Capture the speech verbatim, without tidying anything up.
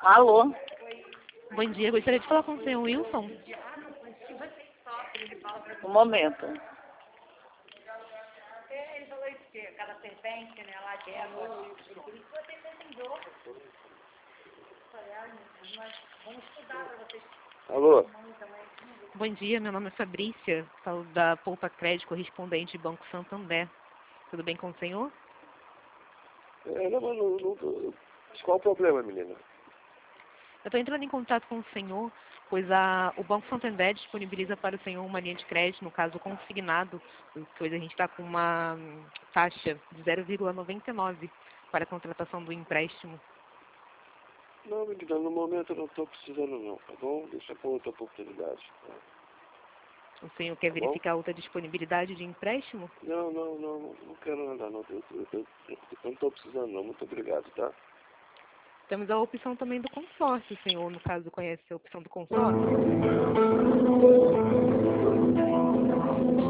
Alô? Bom dia, gostaria de falar com o senhor Wilson. Um momento. Ele falou isso que cada serpente, né, lá de água. Por isso você entendeu. Nós vamos estudar para vocês. Alô? Bom dia, meu nome é Fabrícia, falo da Poupa Crédito, correspondente Banco Santander. Tudo bem com o senhor? É, não, não, não, não, qual o problema, menina? Eu estou entrando em contato com o senhor, pois a, o Banco Santander disponibiliza para o senhor uma linha de crédito, no caso consignado, pois a gente está com uma hum, taxa de zero vírgula noventa e nove para a contratação do empréstimo. Não, menina, no momento eu não estou precisando não, tá bom? Deixa para outra oportunidade. Tá? O senhor quer Tá bom? verificar outra disponibilidade de empréstimo? Não, não, não, não quero nada não. Eu, eu, eu, eu não estou precisando não, muito obrigado, tá? Temos a opção também do consórcio, o senhor, no caso, conhece a opção do consórcio?